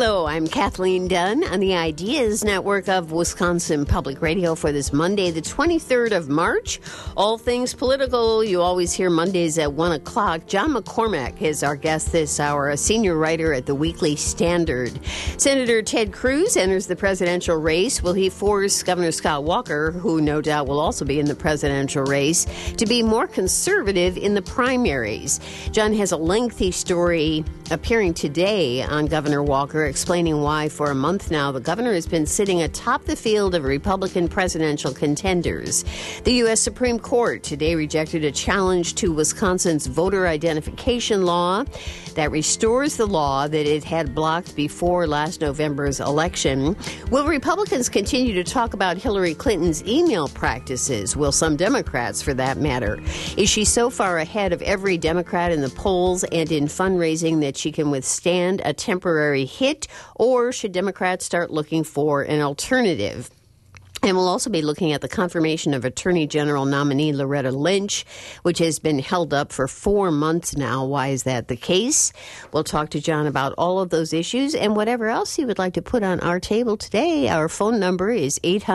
Hello, I'm Kathleen Dunn on the Ideas Network of Wisconsin Public Radio for this Monday, the 23rd of March. All things political, you always hear Mondays at 1 o'clock. John McCormack is our guest this hour, a senior writer at the Weekly Standard. Senator Ted Cruz enters the presidential race. Will he force Governor Scott Walker, who no doubt will also be in the presidential race, to be more conservative in the primaries? John has a lengthy story appearing today on Governor Walker, explaining why for a month now the governor has been sitting atop the field of Republican presidential contenders. The U.S. Supreme Court today rejected a challenge to Wisconsin's voter identification law that restores the law that it had blocked before last November's election. Will Republicans continue to talk about Hillary Clinton's email practices? Will some Democrats, for that matter? Is she so far ahead of every Democrat in the polls and in fundraising that she can withstand a temporary hit, or should Democrats start looking for an alternative? And we'll also be looking at the confirmation of Attorney General nominee Loretta Lynch, which has been held up for 4 months now. Why is that the case? We'll talk to John about all of those issues and whatever else he would like to put on our table today. Our phone number is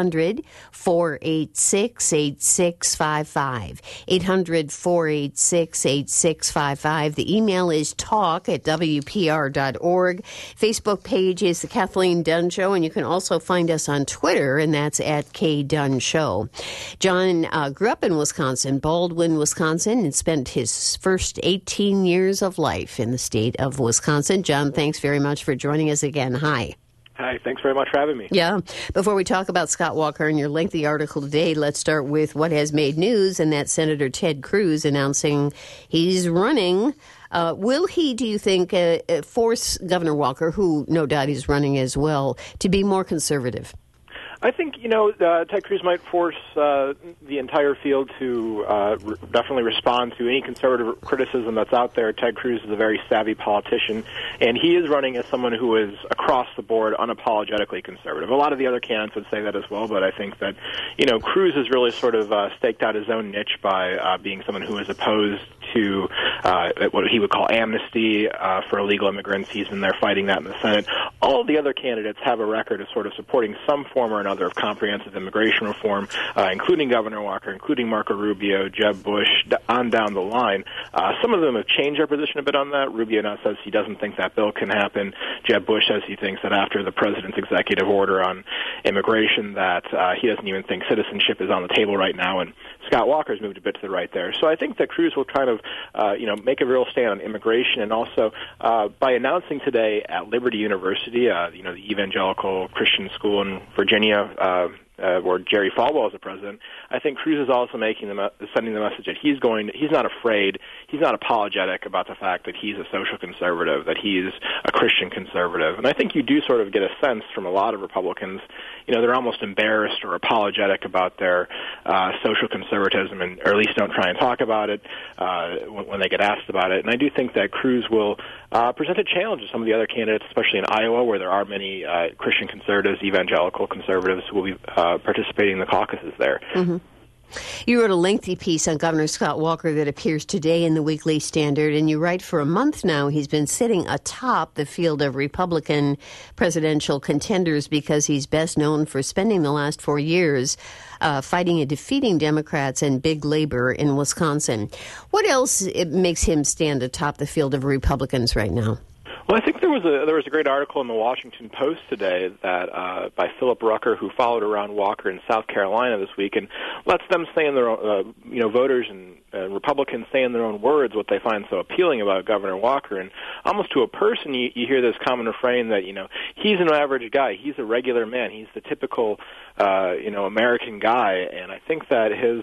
800-486-8655. 800-486-8655. The email is talk@wpr.org. Facebook page is The Kathleen Dunn Show, and you can also find us on Twitter, and that's at K Dunn Show. John grew up in Wisconsin, Baldwin, Wisconsin, and spent his first 18 years of life in the state of Wisconsin. John, thanks very much for joining us again. Hi. Hi, thanks very much for having me. Yeah. Before we talk about Scott Walker and your lengthy article today, let's start with what has made news, and that's Senator Ted Cruz announcing he's running. Will he, do you think, force Governor Walker, who no doubt he's running as well, to be more conservative? I think, Ted Cruz might force the entire field to definitely respond to any conservative criticism that's out there. Ted Cruz is a very savvy politician, and he is running as someone who is across the board unapologetically conservative. A lot of the other candidates would say that as well, but I think that, Cruz has really sort of staked out his own niche by being someone who is opposed to what he would call amnesty for illegal immigrants. He's been there fighting that in the Senate. All of the other candidates have a record of sort of supporting some form or another of comprehensive immigration reform, including Governor Walker, including Marco Rubio, Jeb Bush, on down the line. Some of them have changed their position a bit on that. Rubio now says he doesn't think that bill can happen. Jeb Bush says he thinks that after the president's executive order on immigration that he doesn't even think citizenship is on the table right now, and Scott Walker's moved a bit to the right there. So I think that Cruz will kind of, make a real stand on immigration, and also by announcing today at Liberty University, the evangelical Christian school in Virginia, where Jerry Falwell is the president, I think Cruz is also sending the message that he's not afraid, he's not apologetic about the fact that he's a social conservative, that he's a Christian conservative. And I think you do sort of get a sense from a lot of Republicans, they're almost embarrassed or apologetic about their social conservatism, or at least don't try and talk about it when they get asked about it. And I do think that Cruz will present a challenge to some of the other candidates, especially in Iowa, where there are many Christian conservatives, evangelical conservatives who will be participating in the caucuses there. Mm-hmm. You wrote a lengthy piece on Governor Scott Walker that appears today in the Weekly Standard, and you write for a month now he's been sitting atop the field of Republican presidential contenders because he's best known for spending the last 4 years fighting and defeating Democrats and big labor in Wisconsin. What else makes him stand atop the field of Republicans right now? Well, I think there was a great article in the Washington Post today that by Philip Rucker, who followed around Walker in South Carolina this week, and lets them say in their own, voters and Republicans say in their own words what they find so appealing about Governor Walker. And almost to a person, you hear this common refrain that he's an average guy, he's a regular man, he's the typical American guy. And I think that his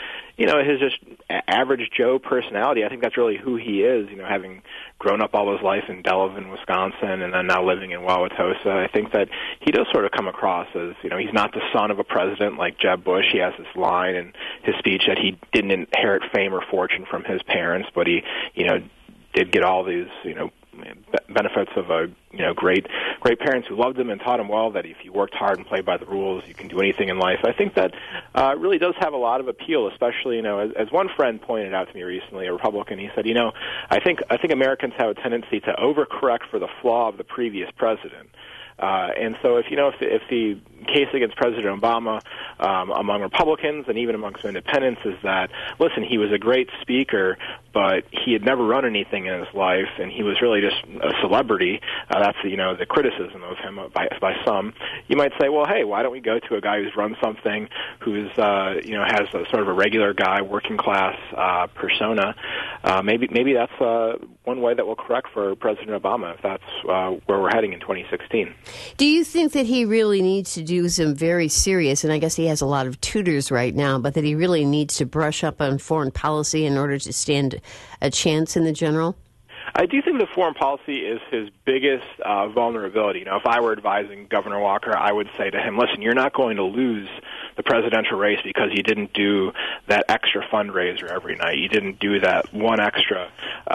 just average Joe personality, I think that's really who he is. Having grown up all his life in Delavan, Wisconsin, and then now living in Wauwatosa, I think that he does sort of come across as, he's not the son of a president like Jeb Bush. He has this line in his speech that he didn't inherit fame or fortune from his parents, but he, did get all these, benefits of a great parents who loved him and taught him well that if you worked hard and played by the rules, you can do anything in life. I think that really does have a lot of appeal, especially as one friend pointed out to me recently, a Republican. He said, I think Americans have a tendency to overcorrect for the flaw of the previous president. And so if the case against President Obama among Republicans and even amongst independents is that, listen, he was a great speaker, but he had never run anything in his life, and he was really just a celebrity. That's the criticism of him by some. You might say, well, hey, why don't we go to a guy who's run something, who's has a sort of a regular guy, working class persona? Maybe that's one way that will correct for President Obama if that's where we're heading in 2016. Do you think that he really needs to do some very serious, and I guess he has a lot of tutors right now, but that he really needs to brush up on foreign policy in order to stand a chance in the general? I do think that foreign policy is his biggest vulnerability. If I were advising Governor Walker, I would say to him, listen, you're not going to lose the presidential race because you didn't do that extra fundraiser every night. You didn't do that one extra,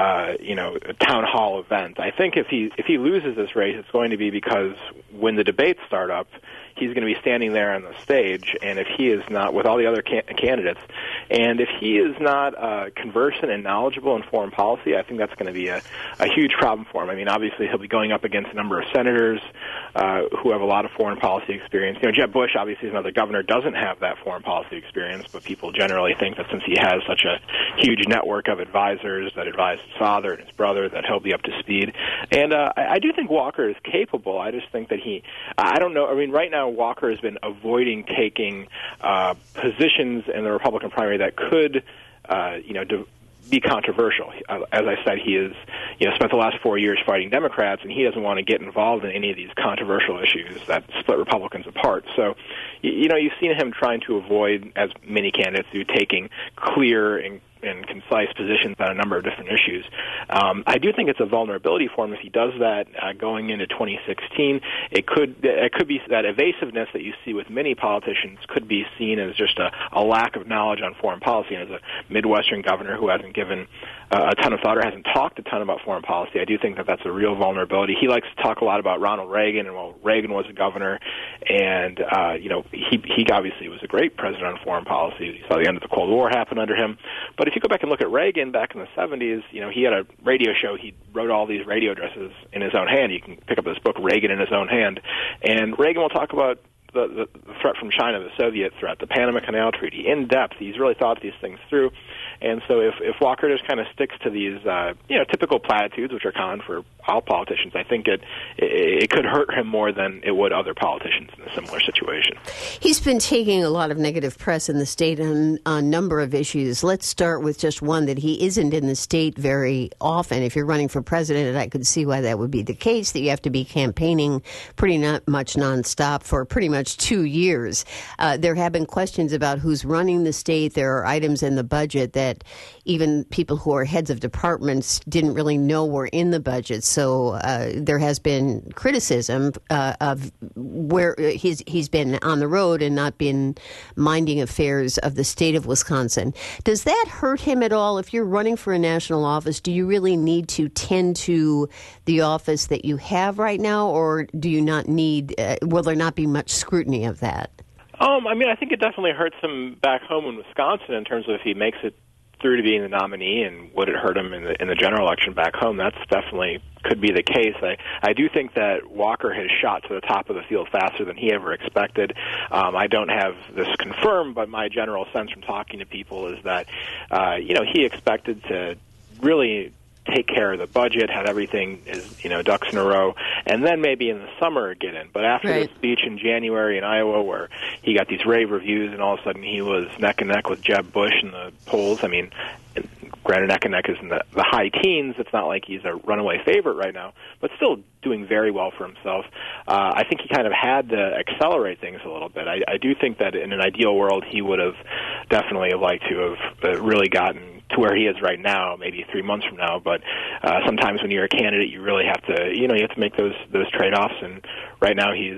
town hall event. I think if he loses this race, it's going to be because when the debates start up, he's going to be standing there on the stage, and if he is not, with all the other candidates, and if he is not conversant and knowledgeable in foreign policy, I think that's going to be a huge problem for him. I mean, obviously, he'll be going up against a number of senators who have a lot of foreign policy experience. Jeb Bush, obviously, is another governor, doesn't have that foreign policy experience, but people generally think that since he has such a huge network of advisors that advise his father and his brother, that he'll be up to speed. And I do think Walker is capable. I just think that I don't know, I mean, right now, Walker has been avoiding taking positions in the Republican primary that could, be controversial. As I said, he has, spent the last 4 years fighting Democrats, and he doesn't want to get involved in any of these controversial issues that split Republicans apart. So, you've seen him trying to avoid, as many candidates do, taking clear and concise positions on a number of different issues. I do think it's a vulnerability for him if he does that going into 2016. It could be that evasiveness that you see with many politicians could be seen as just a lack of knowledge on foreign policy. And as a Midwestern governor who hasn't given a ton of thought or hasn't talked a ton about foreign policy, I do think that that's a real vulnerability. He likes to talk a lot about Ronald Reagan, and Reagan was a governor, and he obviously was a great president on foreign policy. You saw the end of the Cold War happen under him. But if you go back and look at Reagan back in the 70s, he had a radio show. He wrote all these radio addresses in his own hand. You can pick up this book, Reagan in His Own Hand. And Reagan will talk about the threat from China, the Soviet threat, the Panama Canal Treaty, in depth. He's really thought these things through. And so if Walker just kind of sticks to these, typical platitudes, which are common for all politicians, I think it could hurt him more than it would other politicians in a similar situation. He's been taking a lot of negative press in the state on a number of issues. Let's start with just one that he isn't in the state very often. If you're running for president, and I could see why that would be the case, that you have to be campaigning pretty much nonstop for pretty much 2 years. There have been questions about who's running the state. There are items in the budget that even people who are heads of departments didn't really know were in the budget. So there has been criticism of where he's been on the road and not been minding affairs of the state of Wisconsin. Does that hurt him at all? If you're running for a national office, do you really need to tend to the office that you have right now, or do you not need, will there not be much scrutiny of that? I think it definitely hurts him back home in Wisconsin in terms of if he makes it through to being the nominee, and would it hurt him in the general election back home? That's definitely could be the case. I do think that Walker has shot to the top of the field faster than he ever expected. I don't have this confirmed, but my general sense from talking to people is that he expected to really take care of the budget, had everything ducks in a row, and then maybe in the summer get in. But after the speech in January in Iowa where he got these rave reviews and all of a sudden he was neck and neck with Jeb Bush in the polls, I mean, granted neck and neck is in the high teens. It's not like he's a runaway favorite right now, but still doing very well for himself. I think he kind of had to accelerate things a little bit. I do think that in an ideal world he would have definitely liked to have really gotten to where he is right now, maybe 3 months from now. But sometimes when you're a candidate, you really have to, you have to make those trade-offs. And right now he's,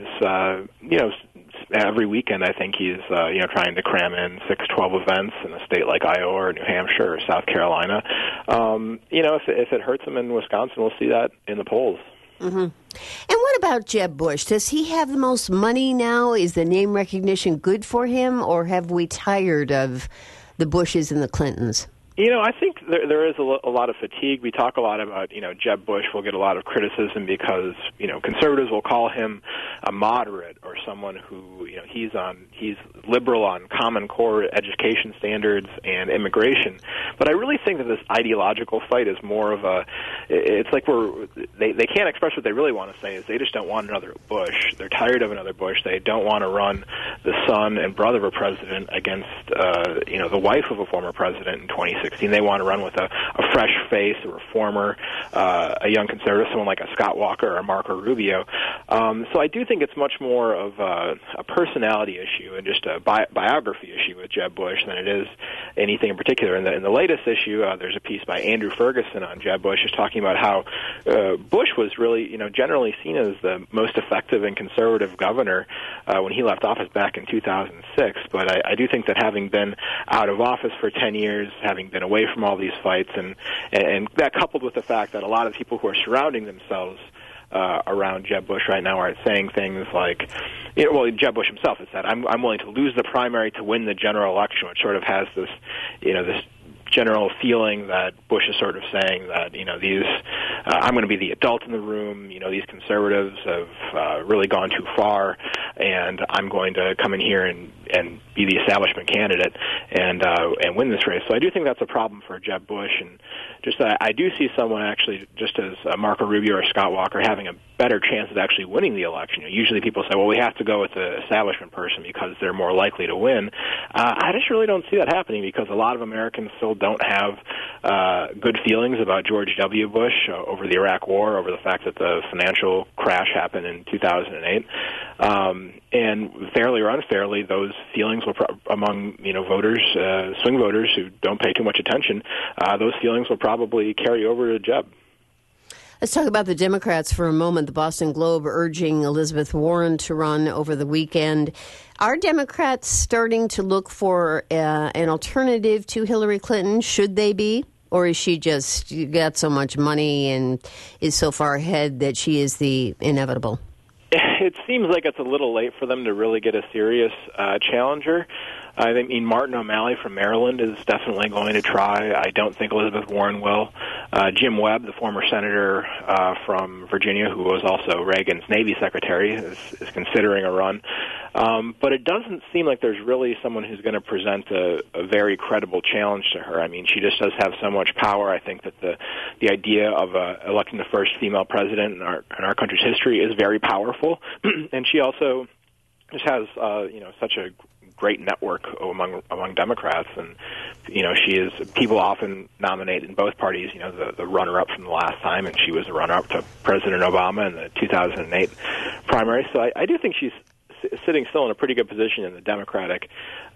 every weekend I think he's, trying to cram in 6-12 events in a state like Iowa or New Hampshire or South Carolina. If it hurts him in Wisconsin, we'll see that in the polls. Mm-hmm. And what about Jeb Bush? Does he have the most money now? Is the name recognition good for him, or have we tired of the Bushes and the Clintons? I think there is a lot of fatigue. We talk a lot about, Jeb Bush will get a lot of criticism because, conservatives will call him a moderate or someone who, he's liberal on Common Core education standards and immigration. But I really think that this ideological fight is more of it's like they can't express what they really want to say is they just don't want another Bush. They're tired of another Bush. They don't want to run the son and brother of a president against, the wife of a former president in 2016. They want to run with a fresh face, a reformer, a young conservative, someone like a Scott Walker or Marco Rubio. So I do think it's much more of a personality issue and just a biography issue with Jeb Bush than it is anything in particular. In the latest issue, there's a piece by Andrew Ferguson on Jeb Bush, just talking about how Bush was really, generally seen as the most effective and conservative governor when he left office back in 2006. But I do think that having been out of office for 10 years, having been away from all these fights, and that coupled with the fact that a lot of people who are surrounding themselves around Jeb Bush right now are saying things like, Jeb Bush himself has said, I'm willing to lose the primary to win the general election, which sort of has this, this general feeling that Bush is sort of saying that, I'm going to be the adult in the room, these conservatives have really gone too far, and I'm going to come in here and be the establishment candidate and win this race. So I do think that's a problem for Jeb Bush, and just I do see someone actually, just as Marco Rubio or Scott Walker, having a better chance of actually winning the election. Usually people say, well, we have to go with the establishment person because they're more likely to win. I just really don't see that happening because a lot of Americans still don't have good feelings about George W. Bush over the Iraq War, over the fact that the financial crash happened in 2008. And fairly or unfairly, those feelings will among voters, swing voters who don't pay too much attention, those feelings will probably carry over to Jeb. Let's talk about the Democrats for a moment. The Boston Globe urging Elizabeth Warren to run over the weekend. Are Democrats starting to look for an alternative to Hillary Clinton? Should they be? Or is she just got so much money and is so far ahead that she is the inevitable? It seems like it's a little late for them to really get a serious challenger. I mean, Martin O'Malley from Maryland is definitely going to try. I don't think Elizabeth Warren will. Jim Webb, the former senator from Virginia, who was also Reagan's Navy secretary, is considering a run. But it doesn't seem like there's really someone who's going to present a very credible challenge to her. I mean, she just does have so much power. I think that the idea of electing the first female president in our country's history is very powerful. And she also just has, such a great network among Democrats, and she is. People often nominate in both parties, the runner-up from the last time, and she was the runner-up to President Obama in the 2008 primary. So I do think she's sitting still in a pretty good position in the Democratic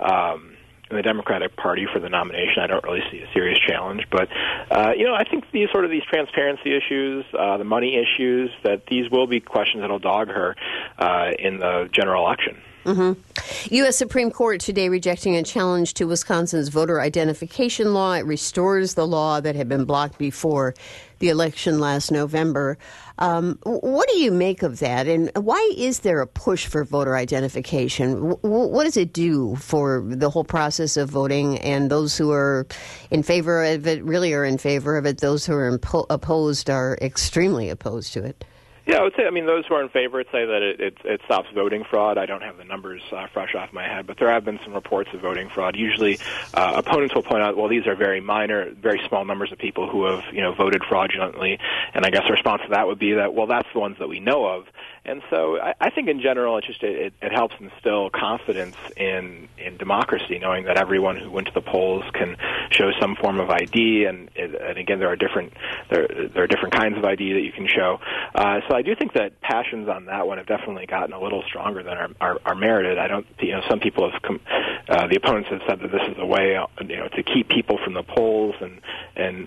Party for the nomination. I don't really see a serious challenge, but I think these transparency issues, the money issues, that these will be questions that'll dog her in the general election. Mm-hmm. U.S. Supreme Court today rejecting a challenge to Wisconsin's voter identification law. It restores the law that had been blocked before the election last November. What do you make of that? And why is there a push for voter identification? What does it do for the whole process of voting? And those who are in favor of it really are in favor of it. Those who are opposed are extremely opposed to it. Yeah, I would say, those who are in favor would say that it stops voting fraud. I don't have the numbers fresh off my head, but there have been some reports of voting fraud. Usually, opponents will point out, well, these are very minor, very small numbers of people who have, voted fraudulently. And I guess the response to that would be that, well, that's the ones that we know of. And so I think in general it helps instill confidence in democracy, knowing that everyone who went to the polls can show some form of ID, and again there are different kinds of ID that you can show. So I do think that passions on that one have definitely gotten a little stronger than are merited. I don't, some people have the opponents have said that this is a way to keep people from the polls, and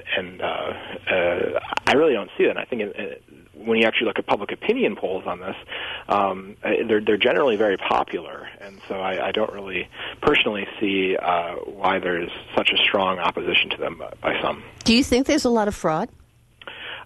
I really don't see that. I think when you actually look at public opinion polls on this, they're generally very popular, and so I don't really personally see why there's such a strong opposition to them by some. Do you think there's a lot of fraud?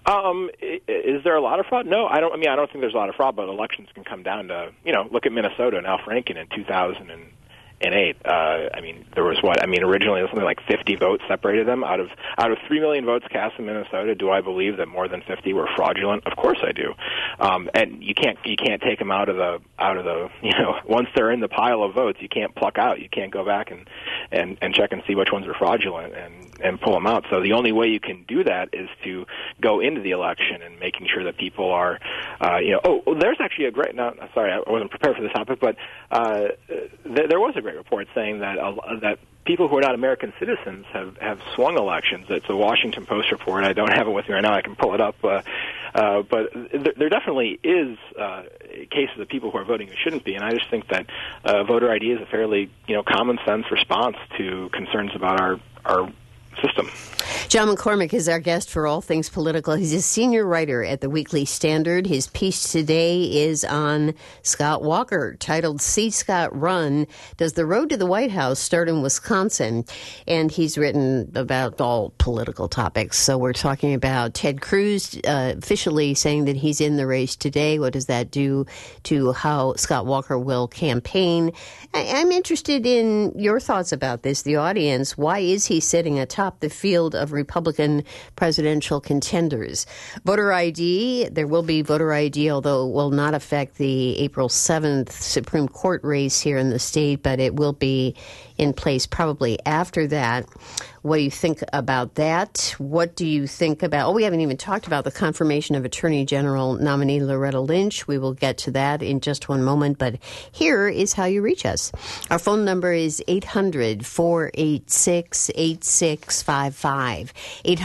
Is there a lot of fraud? No, I don't. I don't think there's a lot of fraud, but elections can come down to, look at Minnesota and Al Franken in 2008. There was originally something like 50 votes separated them out of 3 million votes cast in Minnesota. Do I believe that more than 50 were fraudulent? Of course I do. And you can't take them out of the once they're in the pile of votes, you can't pluck out. You can't go back and check and see which ones are fraudulent and pull them out. So the only way you can do that is to go into the election and making sure that people are, there's actually a great. No, sorry, I wasn't prepared for this topic, but there was a great report saying that people who are not American citizens have swung elections. It's a Washington Post report. I don't have it with me right now. I can pull it up. But there definitely is cases of people who are voting who shouldn't be, and I just think that voter ID is a fairly common sense response to concerns about our system. John McCormack is our guest for All Things Political. He's a senior writer at the Weekly Standard. His piece today is on Scott Walker, titled "See Scott Run. Does the Road to the White House Start in Wisconsin?" And he's written about all political topics. So we're talking about Ted Cruz officially saying that he's in the race today. What does that do to how Scott Walker will campaign? I'm interested in your thoughts about this, the audience. Why is he sitting atop the field of Republican presidential contenders? Voter ID, there will be voter ID, although it will not affect the April 7th Supreme Court race here in the state, but it will be in place probably after that. What do you think about that? What do you think about, we haven't even talked about the confirmation of Attorney General nominee Loretta Lynch. We will get to that in just one moment, but here is how you reach us. Our phone number is 800-486-8655.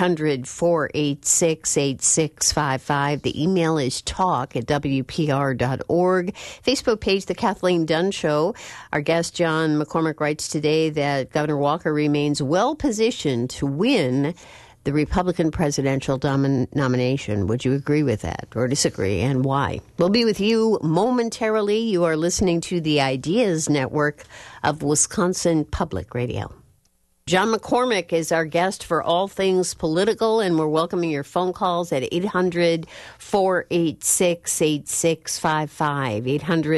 800-486-8655. The email is talk@wpr.org. Facebook page, The Kathleen Dunn Show. Our guest, John McCormack, writes today that Governor Walker remains well positioned to win the Republican presidential nomination. Would you agree with that or disagree, and why? We'll be with you momentarily. You are listening to the Ideas Network of Wisconsin Public Radio. John McCormack is our guest for All Things Political, and we're welcoming your phone calls at 800-486-8655.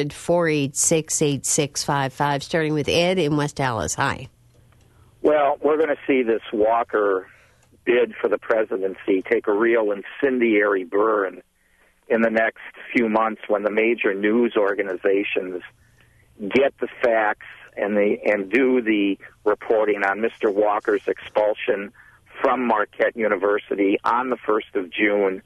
800-486-8655, starting with Ed in West Dallas. Hi. Well, we're going to see this Walker bid for the presidency take a real incendiary burn in the next few months when the major news organizations get the facts and do the reporting on Mr. Walker's expulsion from Marquette University on the 1st of June,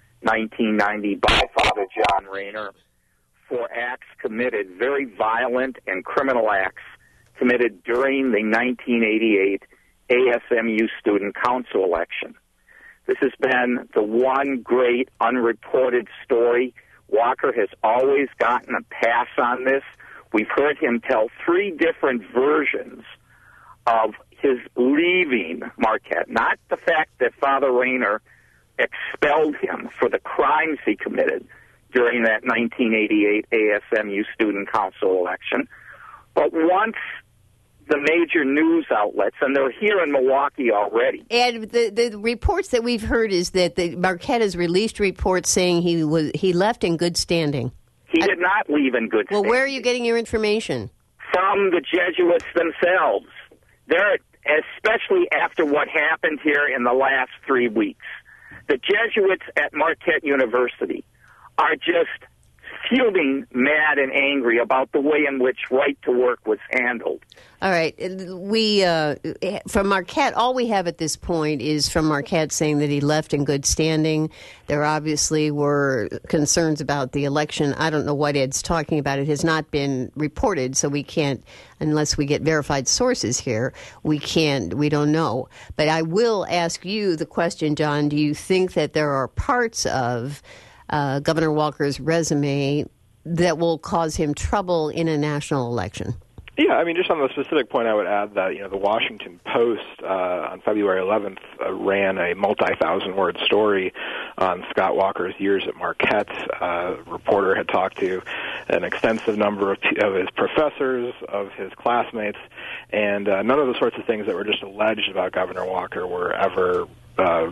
1990, by Father John Rayner for acts committed, very violent and criminal acts committed during the 1988 ASMU Student Council election. This has been the one great unreported story. Walker has always gotten a pass on this. We've heard him tell 3 different versions of his leaving Marquette, not the fact that Father Rayner expelled him for the crimes he committed during that 1988 ASMU Student Council election, but once the major news outlets, and they're here in Milwaukee already. And the reports that we've heard is that Marquette has released reports saying he left in good standing. He did not leave in good standing. Well, where are you getting your information? From the Jesuits themselves. They're, especially after what happened here in the last 3 weeks. The Jesuits at Marquette University are just fuming, mad, and angry about the way in which right to work was handled. All right. We, from Marquette, all we have at this point is from Marquette saying that he left in good standing. There obviously were concerns about the election. I don't know what Ed's talking about. It has not been reported, so we can't, unless we get verified sources here, we don't know. But I will ask you the question, John, do you think that there are parts of Governor Walker's resume that will cause him trouble in a national election? Yeah, I mean, just on the specific point, I would add that, the Washington Post on February 11th ran a multi-thousand-word story on Scott Walker's years at Marquette. A reporter had talked to an extensive number of his professors, of his classmates, and none of the sorts of things that were just alleged about Governor Walker were ever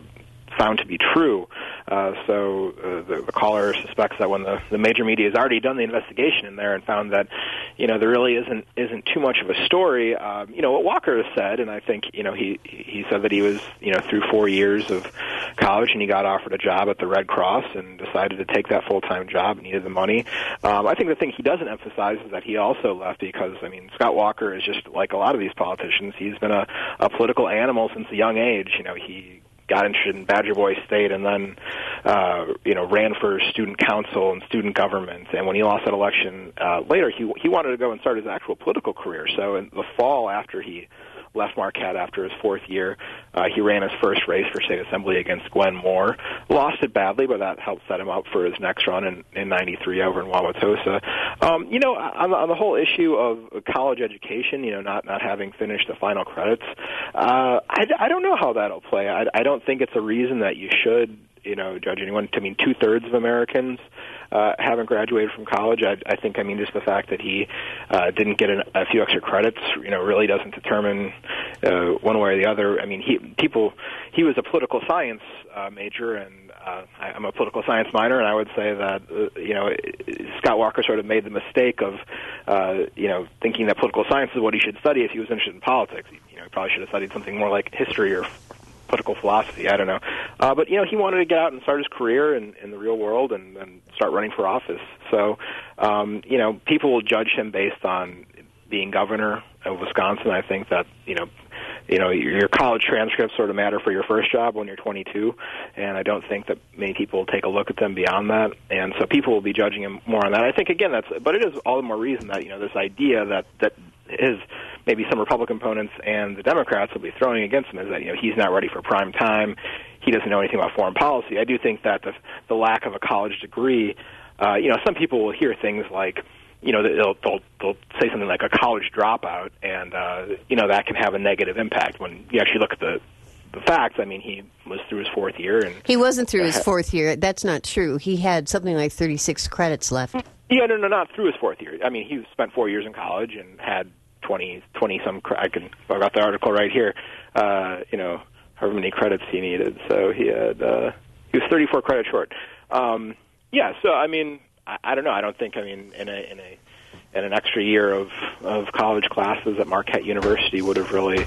found to be true. So the caller suspects that when the major media has already done the investigation in there and found that, there really isn't too much of a story. What Walker has said, and I think, he said that he was, through 4 years of college and he got offered a job at the Red Cross and decided to take that full-time job and needed the money. I think the thing he doesn't emphasize is that he also left because, Scott Walker is just like a lot of these politicians. He's been a political animal since a young age. He got interested in Badger Boy State and then, ran for student council and student government. And when he lost that election later, he wanted to go and start his actual political career. So in the fall, after he left Marquette after his fourth year, he ran his first race for state assembly against Glenn Moore. Lost it badly, but that helped set him up for his next run in 93 over in Wauwatosa. On the whole issue of college education, not having finished the final credits, I don't know how that'll play. I don't think it's a reason that you should, judge anyone. 2/3 of Americans haven't graduated from college. I think, just the fact that he didn't get a few extra credits, really doesn't determine one way or the other. He was a political science major, and I'm a political science minor, and I would say that, Scott Walker sort of made the mistake of, thinking that political science is what he should study if he was interested in politics. He probably should have studied something more like history or political philosophy. I don't know. But, he wanted to get out and start his career in the real world and start running for office. So, people will judge him based on being governor of Wisconsin. I think that, your college transcripts sort of matter for your first job when you're 22, and I don't think that many people will take a look at them beyond that. And so people will be judging him more on that. I think, again, but it is all the more reason that, this idea that maybe some Republican opponents and the Democrats will be throwing against him is that, he's not ready for prime time. He doesn't know anything about foreign policy. I do think that the lack of a college degree, some people will hear things like, they'll say something like a college dropout, and, that can have a negative impact when you actually look at the facts. He was through his fourth year. And he wasn't through his fourth year. That's not true. He had something like 36 credits left. Yeah, no, not through his fourth year. He spent 4 years in college and had 20 some. I've got the article right here. However many credits he needed. So he was 34 credits short. So I don't know. I don't think in an extra year of college classes at Marquette University would have really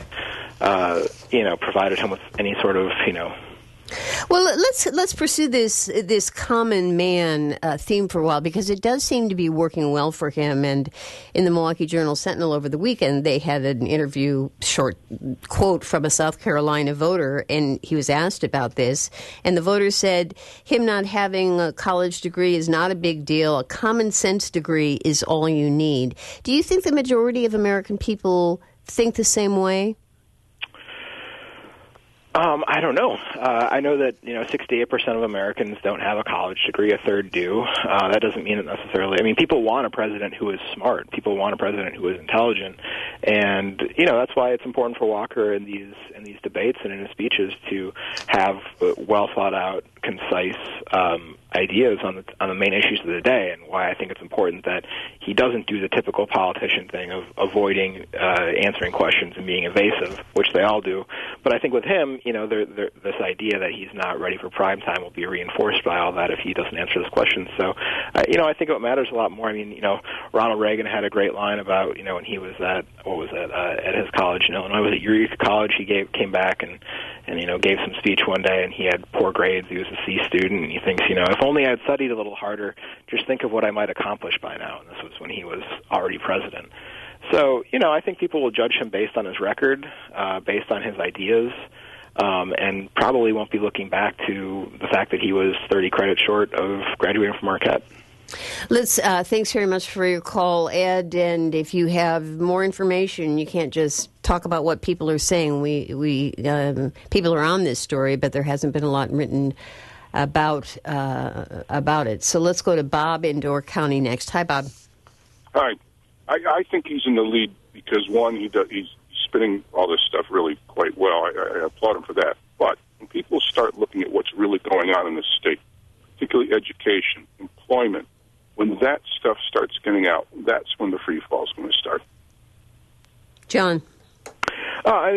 provided him with any sort of Well, let's pursue this common man theme for a while, because it does seem to be working well for him. And in the Milwaukee Journal-Sentinel over the weekend, they had an interview, short quote from a South Carolina voter, and he was asked about this. And the voter said, him not having a college degree is not a big deal. A common sense degree is all you need. Do you think the majority of American people think the same way? I don't know. I know that 68% of Americans don't have a college degree. A third do. That doesn't mean it necessarily. People want a president who is smart. People want a president who is intelligent, and that's why it's important for Walker in these debates and in his speeches to have well thought out, concise ideas on the main issues of the day, and why I think it's important that he doesn't do the typical politician thing of avoiding answering questions and being evasive, which they all do. But I think with him, this idea that he's not ready for prime time will be reinforced by all that if he doesn't answer those questions. So, I think what matters a lot more. Ronald Reagan had a great line about when he was at at his college in Illinois, was at Eureka College. He came back and gave some speech one day, and he had poor grades. He was a C student, and he thinks, if only I had studied a little harder, just think of what I might accomplish by now. And this was when he was already president. So, I think people will judge him based on his record, based on his ideas, and probably won't be looking back to the fact that he was 30 credits short of graduating from Marquette. Thanks very much for your call, Ed. And if you have more information, you can't just talk about what people are saying. People are on this story, but there hasn't been a lot written about it. So let's go to Bob in Door County next. Hi, Bob. Hi. I think he's in the lead because, one, he's spinning all this stuff really quite well. I applaud him for that. But when people start looking at what's really going on in this state, particularly education, employment, when that stuff starts getting out, that's when the free fall is going to start. John. I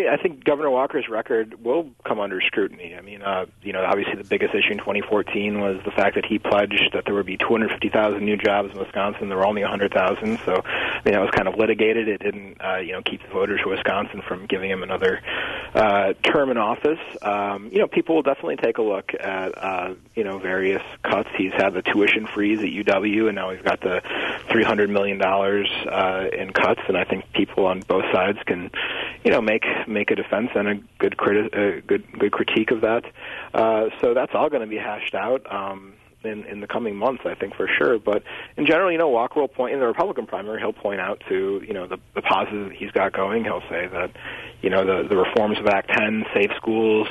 I think Governor Walker's record will come under scrutiny. I mean, obviously the biggest issue in 2014 was the fact that he pledged that there would be 250,000 new jobs in Wisconsin. There were only 100,000, so that was kind of litigated. It didn't, keep the voters of Wisconsin from giving him another term in office. People will definitely take a look at, various cuts. He's had the tuition freeze at UW, and now we've got the $300 million in cuts, and I think people on both sides can, make a defense and a good critique of that. So that's all going to be hashed out in the coming months, I think, for sure. But in general, Walker will point in the Republican primary. He'll point out to the positives that he's got going. He'll say that the reforms of Act 10, safe schools,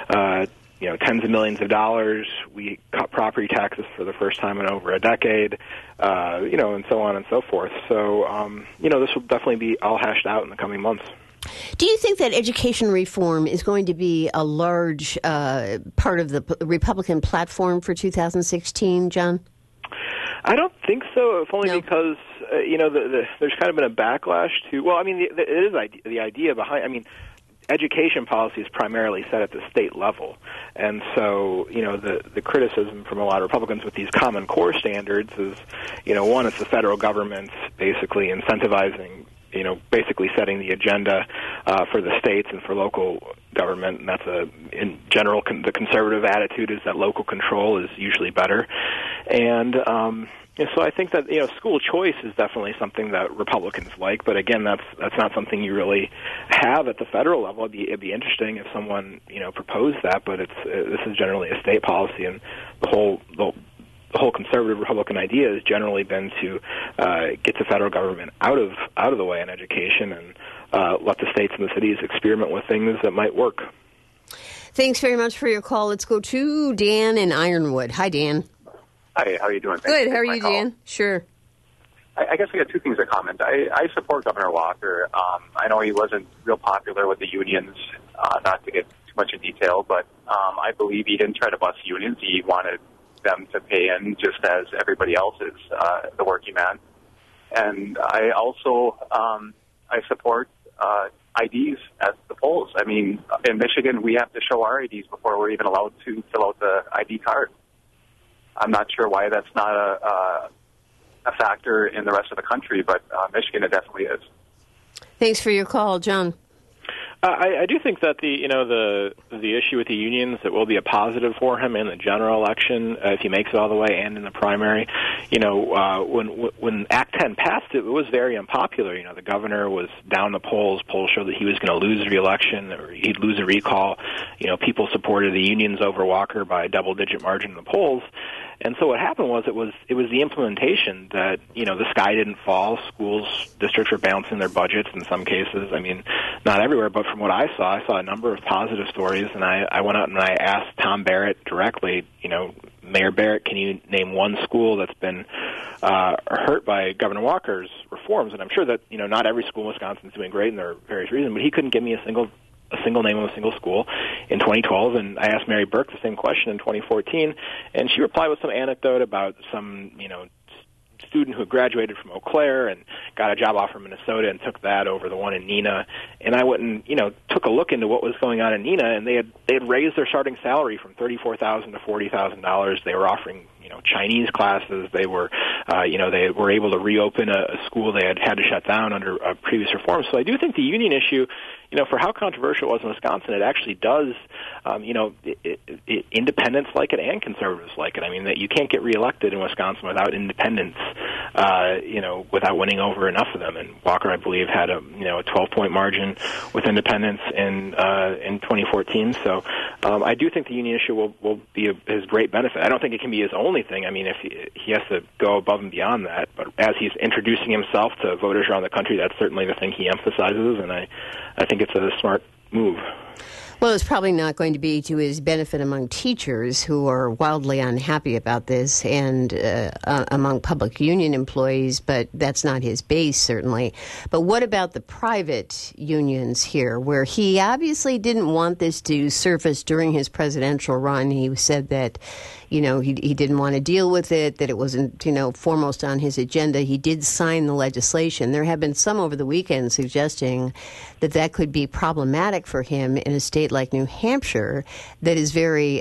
tens of millions of dollars. We cut property taxes for the first time in over a decade, and so on and so forth. So, this will definitely be all hashed out in the coming months. Do you think that education reform is going to be a large part of the Republican platform for 2016, John? I don't think so, if only because, there's kind of been a backlash to, it is the idea behind, education policy is primarily set at the state level. And so, the criticism from a lot of Republicans with these Common Core standards is, one, it's the federal government basically incentivizing, basically setting the agenda for the states and for local government. And that's in general, the conservative attitude is that local control is usually better. And so I think that school choice is definitely something that Republicans like, but again, that's not something you really have at the federal level. It'd be interesting if someone proposed that, but this is generally a state policy, and the whole conservative Republican idea has generally been to get the federal government out of the way in education and let the states and the cities experiment with things that might work. Thanks very much for your call. Let's go to Dan in Ironwood. Hi, Dan. Hi, how are you doing? Good. How are you, Dan? Sure. I guess I got two things to comment. I support Governor Walker. I know he wasn't real popular with the unions, not to get too much in detail, but I believe he didn't try to bust unions. He wanted them to pay in just as everybody else is, the working man. And I also I support IDs at the polls. I mean, in Michigan, we have to show our IDs before we're even allowed to fill out the ID card. I'm not sure why that's not a factor in the rest of the country, but Michigan, it definitely is. Thanks for your call, John. I do think that the issue with the unions, it will be a positive for him in the general election if he makes it all the way, and in the primary. When Act 10 passed, it was very unpopular. The governor was down the polls. Polls showed that he was going to lose re-election, or he'd lose a recall. People supported the unions over Walker by a double-digit margin in the polls. And so what happened was it was the implementation that, the sky didn't fall. Districts were balancing their budgets in some cases. I mean, not everywhere, but from what I saw a number of positive stories. And I went out and I asked Tom Barrett directly, Mayor Barrett, can you name one school that's been hurt by Governor Walker's reforms? And I'm sure that, not every school in Wisconsin is doing great, and there are various reasons, but he couldn't give me a single name of a single school in 2012, and I asked Mary Burke the same question in 2014, and she replied with some anecdote about some, student who graduated from Eau Claire and got a job offer in Minnesota and took that over the one in Neenah. And I went and, took a look into what was going on in Neenah, and they had raised their starting salary from $34,000 to $40,000. They were offering, Chinese classes. They were, they were able to reopen a school they had to shut down under a previous reform. So I do think the union issue, for how controversial it was in Wisconsin, it actually does, independents like it and conservatives like it. I mean, that you can't get reelected in Wisconsin without independents, without winning over enough of them. And Walker, I believe, had a 12-point margin with independents in 2014. So I do think the union issue will be his great benefit. I don't think it can be his only thing. I mean, if he has to go above and beyond that. But as he's introducing himself to voters around the country, that's certainly the thing he emphasizes, and I think it's a smart move. Well, it's probably not going to be to his benefit among teachers who are wildly unhappy about this, and among public union employees, but that's not his base, certainly. But what about the private unions here, where he obviously didn't want this to surface during his presidential run? He said that, he didn't want to deal with it, that it wasn't, foremost on his agenda. He did sign the legislation. There have been some over the weekend suggesting that could be problematic for him in a state like New Hampshire that is very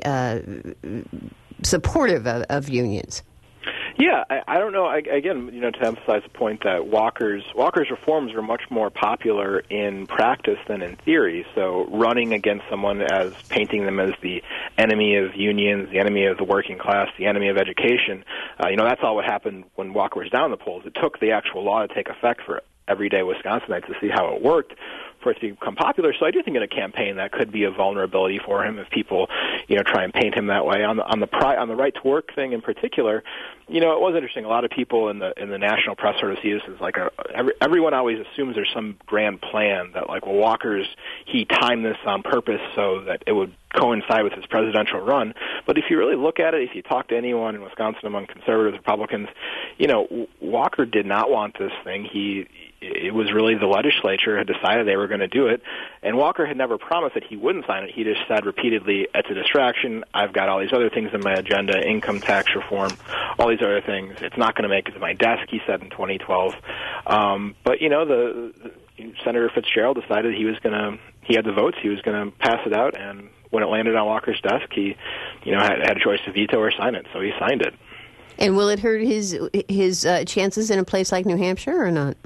supportive of unions. Yeah, I don't know. Again, to emphasize the point that Walker's reforms were much more popular in practice than in theory. So running against someone as painting them as the enemy of unions, the enemy of the working class, the enemy of education, that's all what happened when Walker was down in the polls. It took the actual law to take effect for everyday Wisconsinites to see how it worked for it to become popular. So I do think in a campaign that could be a vulnerability for him if people, try and paint him that way. On the right to work thing in particular, it was interesting. A lot of people in the national press sort of see this as like everyone always assumes there's some grand plan that he timed this on purpose so that it would coincide with his presidential run. But if you really look at it, if you talk to anyone in Wisconsin among conservatives, Republicans, Walker did not want this thing. It was really the legislature had decided they were going to do it, and Walker had never promised that he wouldn't sign it. He just said repeatedly, it's a distraction. I've got all these other things in my agenda, income tax reform, all these other things. It's not going to make it to my desk, he said in 2012. But, the Senator Fitzgerald decided he had the votes, he was going to pass it out, and when it landed on Walker's desk, he, had a choice to veto or sign it, so he signed it. And will it hurt his chances in a place like New Hampshire or not?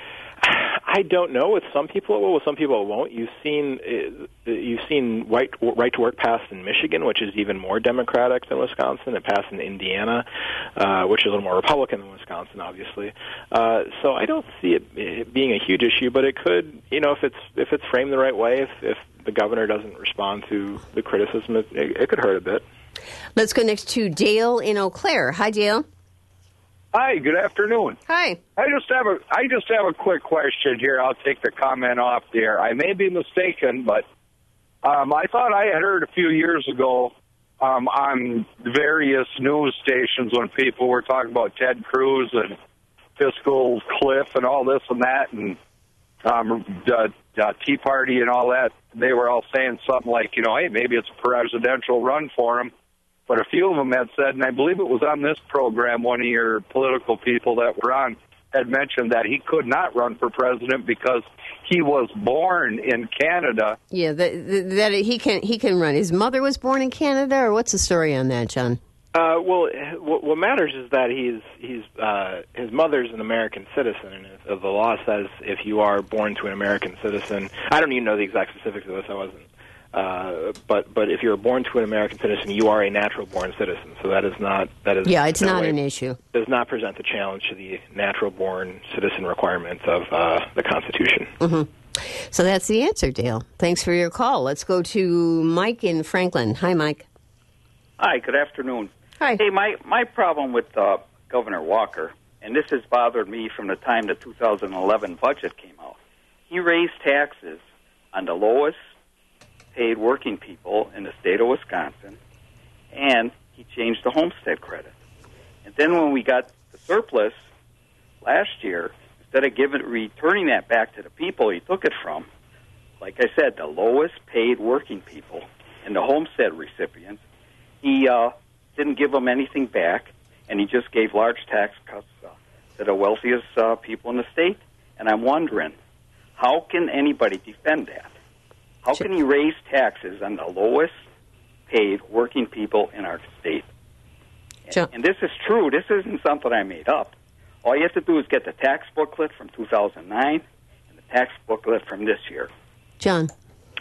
I don't know. With some people it will, with some people it won't. You've seen right to work passed in Michigan, which is even more Democratic than Wisconsin. It passed in Indiana, which is a little more Republican than Wisconsin, obviously. So I don't see it being a huge issue, but it could, if it's framed the right way, if the governor doesn't respond to the criticism, it could hurt a bit. Let's go next to Dale in Eau Claire. Hi, Dale. Hi, good afternoon. Hi. I just have a quick question here. I'll take the comment off there. I may be mistaken, but I thought I had heard a few years ago on various news stations when people were talking about Ted Cruz and fiscal cliff and all this and that and the Tea Party and all that. They were all saying something like, hey, maybe it's a presidential run for him. But a few of them had said, and I believe it was on this program, one of your political people that were on had mentioned that he could not run for president because he was born in Canada. Yeah, that he can run. His mother was born in Canada, or what's the story on that, John? Well, what matters is that his mother's an American citizen, and the law says if you are born to an American citizen, I don't even know the exact specifics of this. I wasn't. But if you're born to an American citizen, you are a natural-born citizen. So that is it's not an issue. Does not present a challenge to the natural-born citizen requirements of the Constitution. Mm-hmm. So that's the answer, Dale. Thanks for your call. Let's go to Mike in Franklin. Hi, Mike. Hi. Good afternoon. Hi. Hey, my problem with Governor Walker, and this has bothered me from the time the 2011 budget came out. He raised taxes on the lowest paid working people in the state of Wisconsin, and he changed the homestead credit. And then when we got the surplus last year, instead of returning that back to the people he took it from, like I said, the lowest paid working people and the homestead recipients, he didn't give them anything back, and he just gave large tax cuts to the wealthiest people in the state. And I'm wondering, how can anybody defend that? How can he raise taxes on the lowest paid working people in our state? And this is true. This isn't something I made up. All you have to do is get the tax booklet from 2009 and the tax booklet from this year. John.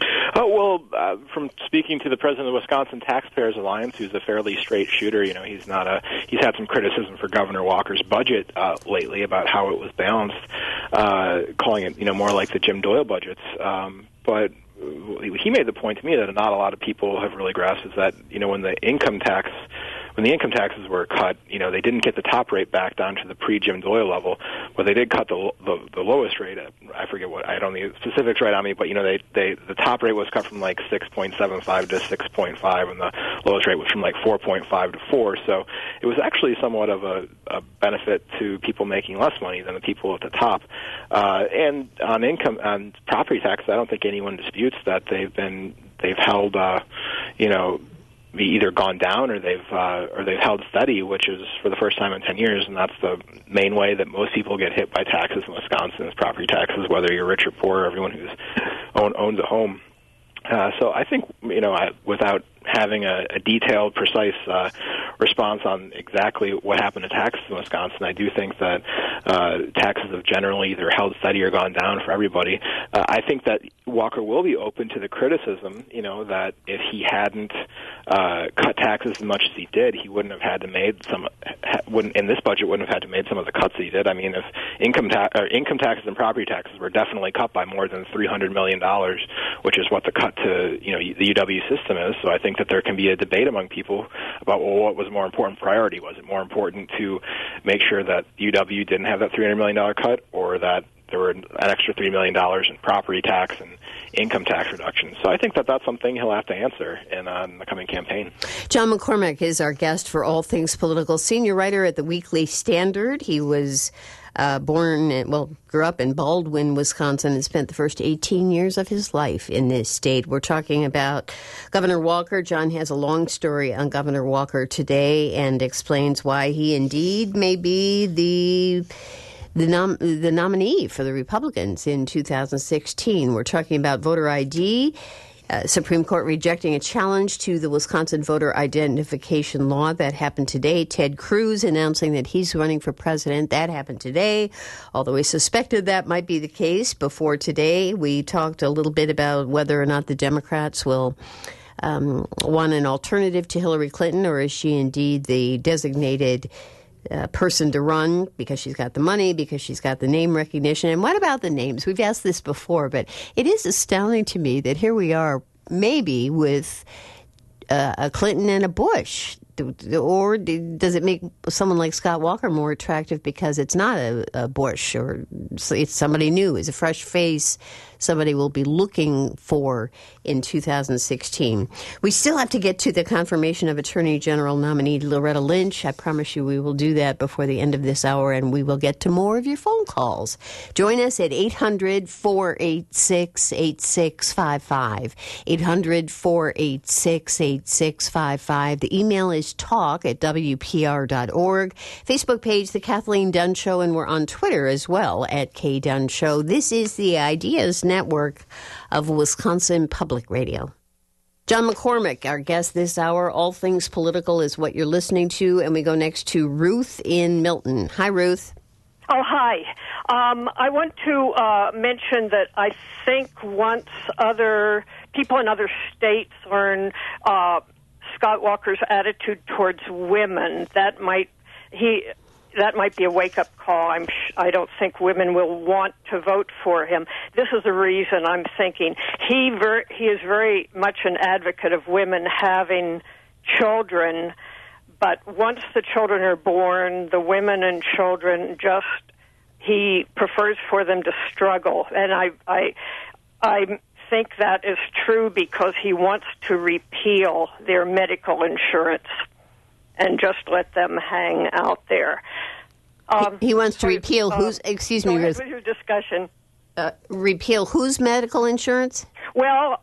Oh, well, from speaking to the president of the Wisconsin Taxpayers Alliance, who's a fairly straight shooter, he's had some criticism for Governor Walker's budget lately about how it was balanced, calling it, more like the Jim Doyle budgets. But he made the point to me that not a lot of people have really grasped is that, when the income taxes were cut, they didn't get the top rate back down to the pre-Jim Doyle level, but they did cut the lowest rate. I forget what, I don't know the specifics right on me, but the top rate was cut from like 6.75 to 6.5, and the lowest rate was from like 4.5 to 4. So it was actually somewhat of a benefit to people making less money than the people at the top. And on property tax, I don't think anyone disputes that they've held either gone down or they've held steady, which is for the first time in 10 years, and that's the main way that most people get hit by taxes in Wisconsin is property taxes, whether you're rich or poor, everyone who's owns a home. So I think, without having a detailed, precise response on exactly what happened to taxes in Wisconsin, I do think that taxes have generally either held steady or gone down for everybody. I think that Walker will be open to the criticism, that if he hadn't cut taxes as much as he did, he wouldn't have had to made in this budget wouldn't have had to made some of the cuts that he did. I mean, if income taxes and property taxes were definitely cut by more than $300 million, which is what the cut to the UW system is. So I think that there can be a debate among people about what was more important priority. Was it more important to make sure that UW didn't have that $300 million cut, or that there were an extra $3 million in property tax and income tax reductions? So I think that that's something he'll have to answer in the coming campaign. John McCormack is our guest for All Things Political, senior writer at the Weekly Standard. He was grew up in Baldwin, Wisconsin, and spent the first 18 years of his life in this state. We're talking about Governor Walker. John has a long story on Governor Walker today and explains why he indeed may be the nominee for the Republicans in 2016. We're talking about voter ID. Supreme Court rejecting a challenge to the Wisconsin voter identification law. That happened today. Ted Cruz announcing that he's running for president. That happened today, although we suspected that might be the case before today. We talked a little bit about whether or not the Democrats will want an alternative to Hillary Clinton, or is she indeed the designated person to run because she's got the money, because she's got the name recognition. And what about the names? We've asked this before, but it is astounding to me that here we are maybe with a Clinton and a Bush. Or does it make someone like Scott Walker more attractive because it's not a Bush, or it's somebody new, is a fresh face, somebody we'll be looking for in 2016. We still have to get to the confirmation of Attorney General nominee Loretta Lynch. I promise you we will do that before the end of this hour, and we will get to more of your phone calls. Join us at 800-486-8655, 800-486-8655. The email is talk@WPR.org. Facebook page, The Kathleen Dunn Show, and we're on Twitter as well at KDunn Show. This is the Ideas Network of Wisconsin Public Radio. John McCormack, our guest this hour. All Things Political is what you're listening to, and we go next to Ruth in Milton. Hi, Ruth. Oh, hi. I want to mention that I think once other people in other states learn Scott Walker's attitude towards women, that might be a wake-up call. I don't think women will want to vote for him. This is the reason I'm thinking. He is very much an advocate of women having children, but once the children are born, the women and children he prefers for them to struggle. And I think that is true because he wants to repeal their medical insurance and just let them hang out there. He wants to repeal whose? Excuse me, Ruth. Your discussion. Repeal whose medical insurance? Well,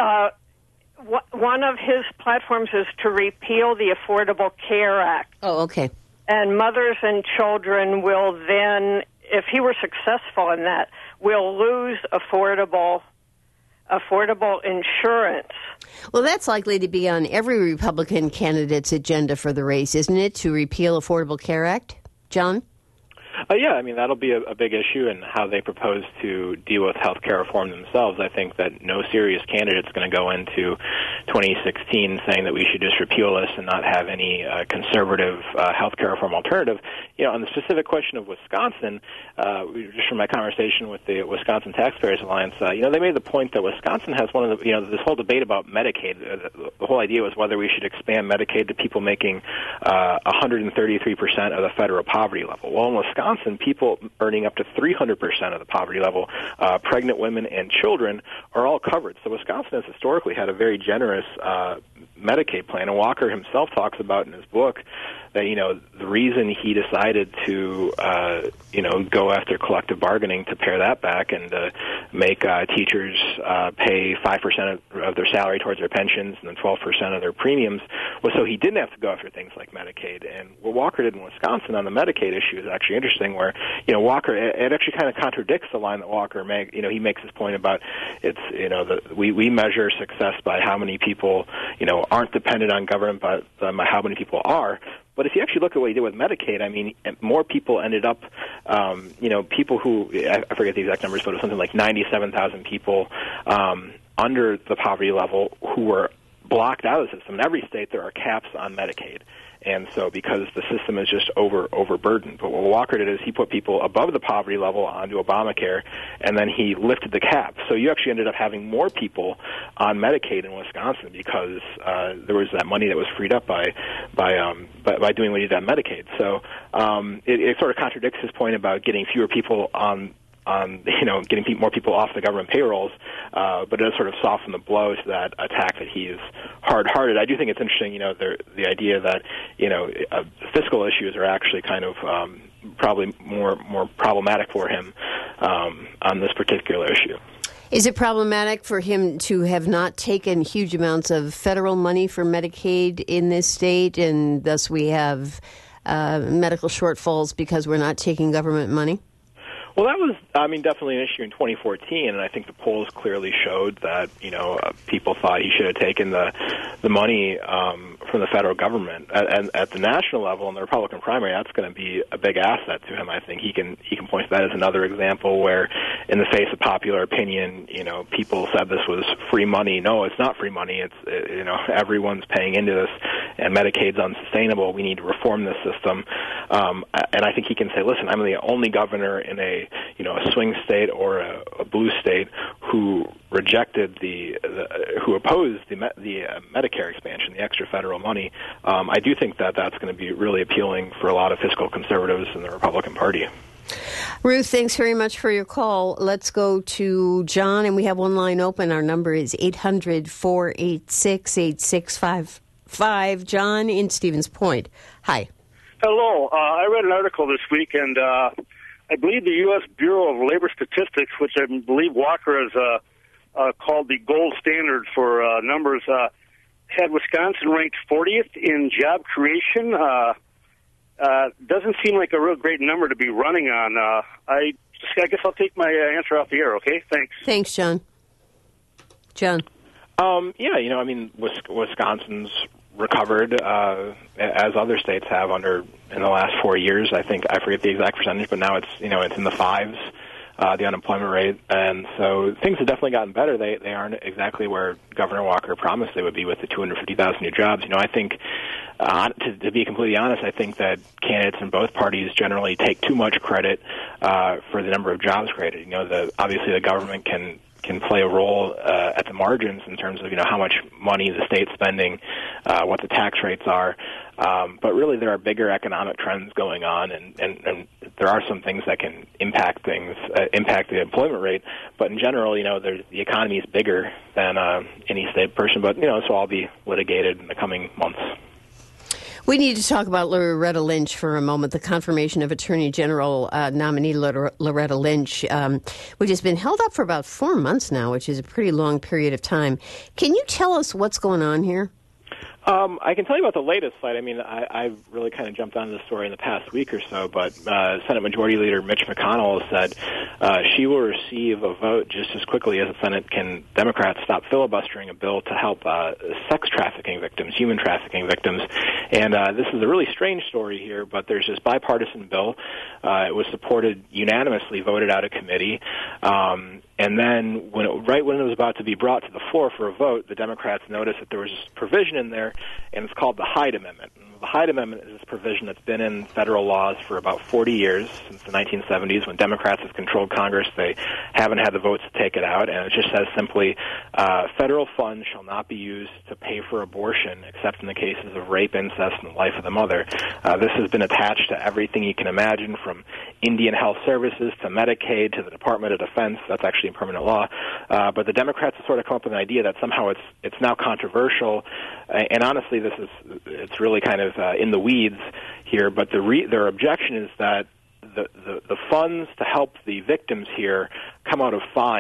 one of his platforms is to repeal the Affordable Care Act. Oh, okay. And mothers and children will then, if he were successful in that, will lose affordable insurance. Well, that's likely to be on every Republican candidate's agenda for the race, isn't it, to repeal Affordable Care Act? John? Yeah, I mean, that'll be a big issue in how they propose to deal with health care reform themselves. I think that no serious candidate's going to go into 2016 saying that we should just repeal this and not have any conservative health care reform alternative. On the specific question of Wisconsin, just from my conversation with the Wisconsin Taxpayers Alliance, they made the point that Wisconsin has one of the, this whole debate about Medicaid. The whole idea was whether we should expand Medicaid to people making 133% of the federal poverty level. Well, in Wisconsin, people earning up to 300% of the poverty level, pregnant women and children, are all covered. So Wisconsin has historically had a very generous Medicaid plan, and Walker himself talks about in his book that, the reason he decided to, go after collective bargaining to pare that back and make teachers pay 5% of their salary towards their pensions and then 12% of their premiums, was so he didn't have to go after things like Medicaid. And what Walker did in Wisconsin on the Medicaid issue is actually interesting, where, Walker, it actually kind of contradicts the line that Walker made. He makes this point about we measure success by how many people, aren't dependent on government, but by how many people are. But if you actually look at what he did with Medicaid, I mean, more people ended up, people who, I forget the exact numbers, but it was something like 97,000 people under the poverty level who were blocked out of the system. In every state, there are caps on Medicaid. And so because the system is just overburdened. But what Walker did is he put people above the poverty level onto Obamacare, and then he lifted the cap. So you actually ended up having more people on Medicaid in Wisconsin because there was that money that was freed up by doing what he did on Medicaid. So it sort of contradicts his point about getting fewer people on getting more people off the government payrolls, but it does sort of soften the blow to that attack that he's hard-hearted. I do think it's interesting, the idea that, fiscal issues are actually kind of probably more problematic for him on this particular issue. Is it problematic for him to have not taken huge amounts of federal money for Medicaid in this state, and thus we have medical shortfalls because we're not taking government money? Well, that was, definitely an issue in 2014, and I think the polls clearly showed that, people thought he should have taken the money from the federal government. At the national level in the Republican primary, that's going to be a big asset to him. I think he can point to that as another example where, in the face of popular opinion, people said this was free money. No, it's not free money. It's everyone's paying into this, and Medicaid's unsustainable. We need to reform this system. And I think he can say, listen, I'm the only governor in a swing state or a blue state who rejected who opposed the Medicare expansion, the extra federal money. I do think that that's going to be really appealing for a lot of fiscal conservatives in the Republican Party. Ruth, thanks very much for your call. Let's go to John, and we have one line open. Our number is 800-486-8655. John in Stevens Point. Hi. Hello. I read an article this week, and I believe the U.S. Bureau of Labor Statistics, which I believe Walker has called the gold standard for numbers, had Wisconsin ranked 40th in job creation. Doesn't seem like a real great number to be running on. I guess I'll take my answer off the air, okay? Thanks. Thanks, John. John? Wisconsin's recovered as other states have in the last 4 years. I think I forget the exact percentage, but now it's in the fives, the unemployment rate, and so things have definitely gotten better. They aren't exactly where Governor Walker promised they would be with the 250,000 new jobs. I think to be completely honest, I think that candidates in both parties generally take too much credit for the number of jobs created. Obviously the government can play a role at the margins in terms of how much money the state's spending, what the tax rates are, but really there are bigger economic trends going on, and there are some things that can impact the employment rate. But in general, the economy is bigger than any state person. But this will all be litigated in the coming months. We need to talk about Loretta Lynch for a moment, the confirmation of Attorney General nominee Loretta Lynch, which has been held up for about 4 months now, which is a pretty long period of time. Can you tell us what's going on here? I can tell you about the latest fight. I've really kind of jumped onto the story in the past week or so, but Senate Majority Leader Mitch McConnell said she will receive a vote just as quickly as the Senate can Democrats stop filibustering a bill to help sex trafficking victims, human trafficking victims. And this is a really strange story here, but there's this bipartisan bill. It was supported unanimously, voted out of committee. And then right when it was about to be brought to the floor for a vote, the Democrats noticed that there was this provision in there, and it's called the Hyde Amendment. And the Hyde Amendment is this provision that's been in federal laws for about 40 years, since the 1970s. When Democrats have controlled Congress, they haven't had the votes to take it out, and it just says simply, federal funds shall not be used to pay for abortion except in the cases of rape, incest, and the life of the mother. This has been attached to everything you can imagine, from Indian Health Services to Medicaid to the Department of Defense. That's actually in permanent law. But the Democrats have sort of come up with an idea that somehow it's now controversial, and honestly, it's really kind of in the weeds here. But their objection is that the funds to help the victims here come out of fines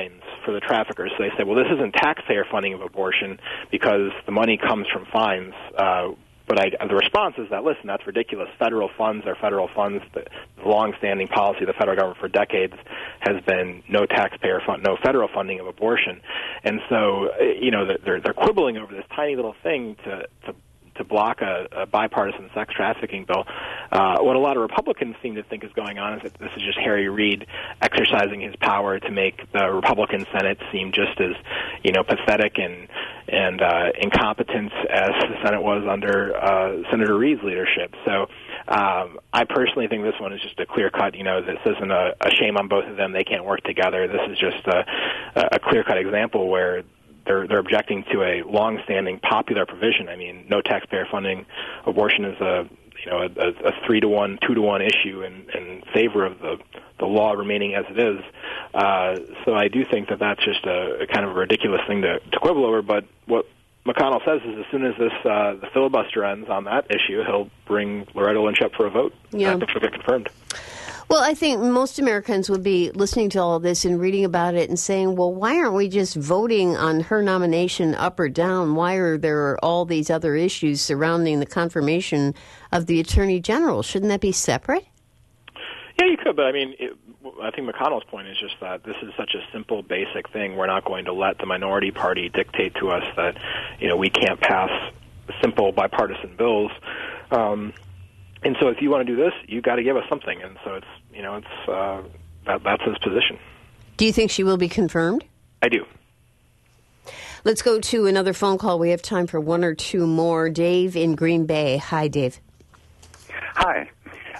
for the traffickers. So they say, well, this isn't taxpayer funding of abortion because the money comes from fines. But the response is that, listen, that's ridiculous. Federal funds are federal funds. The long-standing policy of the federal government for decades has been no federal funding of abortion. And so, they're quibbling over this tiny little thing to block a bipartisan sex trafficking bill. What a lot of Republicans seem to think is going on is that this is just Harry Reid exercising his power to make the Republican Senate seem just as, pathetic and incompetent as the Senate was under Senator Reid's leadership. So I personally think this one is just a clear-cut, this isn't a shame on both of them. They can't work together. This is just a clear-cut example where they're objecting to a long-standing popular provision. I mean, no taxpayer funding abortion is a 3-to-1, 2-to-1 issue in favor of the law remaining as it is. So I do think that that's just a kind of a ridiculous thing to quibble over. But what McConnell says is as soon as the filibuster ends on that issue, he'll bring Loretta Lynch up for a vote. Yeah. I think she'll get confirmed. Well, I think most Americans would be listening to all of this and reading about it and saying, well, why aren't we just voting on her nomination up or down? Why are there all these other issues surrounding the confirmation of the Attorney General? Shouldn't that be separate? Yeah, you could, but I mean, I think McConnell's point is just that this is such a simple, basic thing. We're not going to let the minority party dictate to us that, we can't pass simple bipartisan bills. And so if you want to do this, you got to give us something. And so that's his position. Do you think she will be confirmed? I do. Let's go to another phone call. We have time for one or two more. Dave in Green Bay. Hi, Dave. Hi.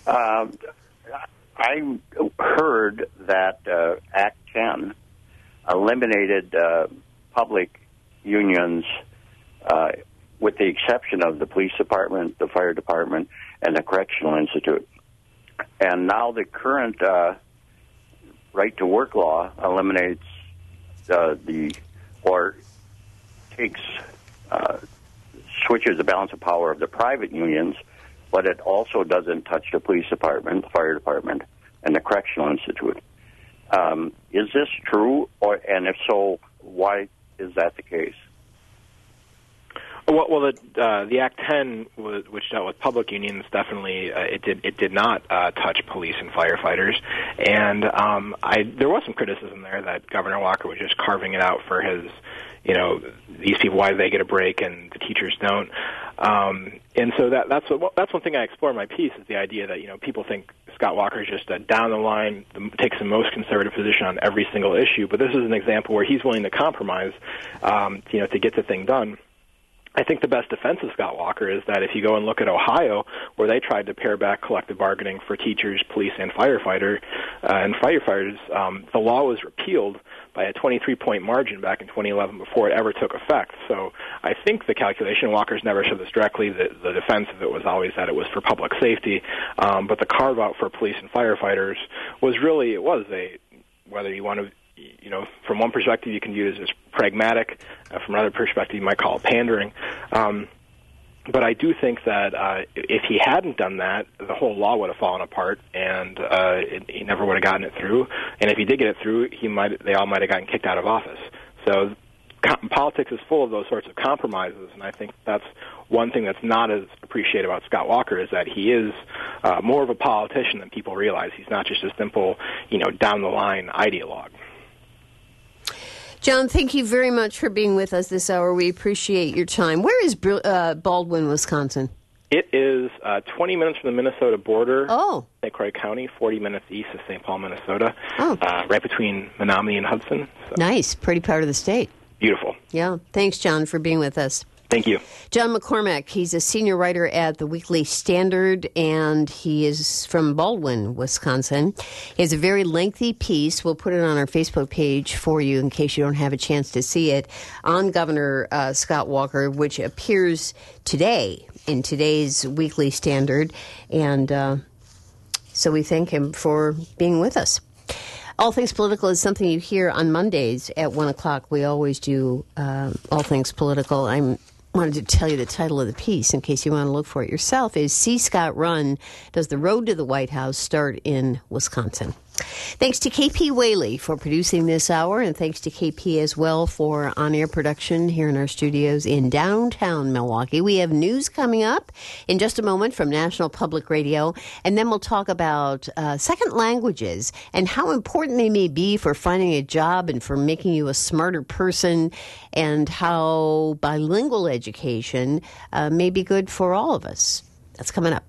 I heard that Act 10 eliminated public unions with the exception of the police department, the fire department, and the Correctional Institute. And now the current right-to-work law eliminates switches the balance of power of the private unions, but it also doesn't touch the police department, the fire department, and the Correctional Institute. Is this true, and if so, why is that the case? Well, the Act 10, which dealt with public unions, definitely it did not touch police and firefighters, and there was some criticism there that Governor Walker was just carving it out for his, these people, why they get a break and the teachers don't, and so that's one thing I explore in my piece is the idea that people think Scott Walker is just down the line, takes the most conservative position on every single issue, but this is an example where he's willing to compromise, to get the thing done. I think the best defense of Scott Walker is that if you go and look at Ohio, where they tried to pare back collective bargaining for teachers, police, and firefighters, the law was repealed by a 23-point margin back in 2011 before it ever took effect. So I think the calculation, Walker's never said this directly, the defense of it was always that it was for public safety, but the carve-out for police and firefighters was really, whether you want to, from one perspective you can view it as pragmatic, from another perspective you might call it pandering. But I do think that if he hadn't done that, the whole law would have fallen apart, and he never would have gotten it through. And if he did get it through, they all might have gotten kicked out of office. So politics is full of those sorts of compromises, and I think that's one thing that's not as appreciated about Scott Walker is that he is more of a politician than people realize. He's not just a simple, down-the-line ideologue. John, thank you very much for being with us this hour. We appreciate your time. Where is Baldwin, Wisconsin? It is 20 minutes from the Minnesota border. Oh. St. Croix County, 40 minutes east of St. Paul, Minnesota. Oh. Right between Menominee and Hudson. So. Nice. Pretty part of the state. Beautiful. Yeah. Thanks, John, for being with us. Thank you. John McCormack, he's a senior writer at the Weekly Standard, and he is from Baldwin, Wisconsin. He has a very lengthy piece. We'll put it on our Facebook page for you in case you don't have a chance to see it, on Governor Scott Walker, which appears today in today's Weekly Standard. And so we thank him for being with us. All Things Political is something you hear on Mondays at 1 o'clock. We always do All Things Political. I wanted to tell you the title of the piece in case you want to look for it yourself is C. Scott Run, Does the Road to the White House Start in Wisconsin? Thanks to KP Whaley for producing this hour, and thanks to KP as well for on-air production here in our studios in downtown Milwaukee. We have news coming up in just a moment from National Public Radio, and then we'll talk about second languages and how important they may be for finding a job and for making you a smarter person, and how bilingual education may be good for all of us. That's coming up.